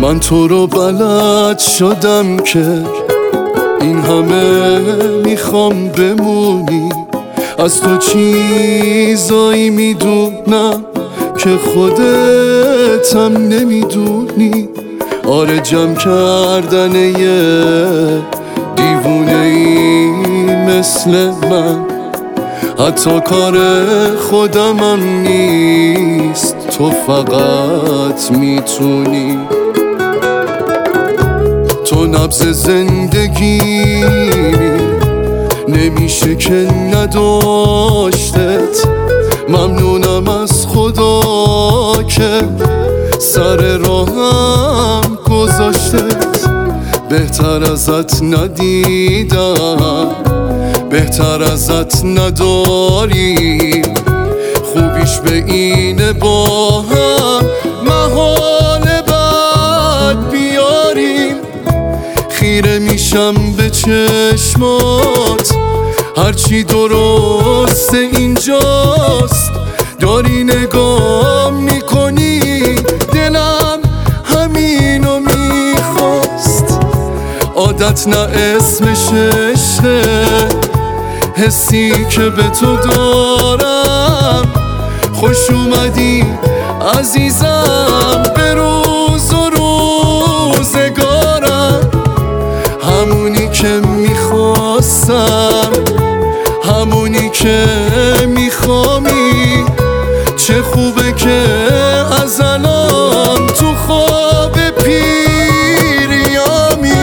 من تو رو بلد شدم که این همه میخوام بمونی. از تو چیزایی میدونم که خودتم نمیدونی. آره جمع کردن یه دیوونه ای مثل من حتی کار خودمم نیست، تو فقط میتونی. تو نبض زندگی نمیشه که نداشتت. ممنونم از خدا که سر راهم گذاشتت. بهتر ازت ندیدم، بهتر ازت نداریم. خوبیش به اینه با هم محال بد بیاریم. خیره میشم به چشمات هرچی درسته اینجاست. داری نگاه میکنی دلم همینو میخواست. عادت نه اسمش عشقه، حسی که به تو دارم. خوش اومدی عزیزم به روز و روزگارم. همونی که میخواستم، همونی که میخوامی. چه خوبه که از الان تو خواب پیریامی.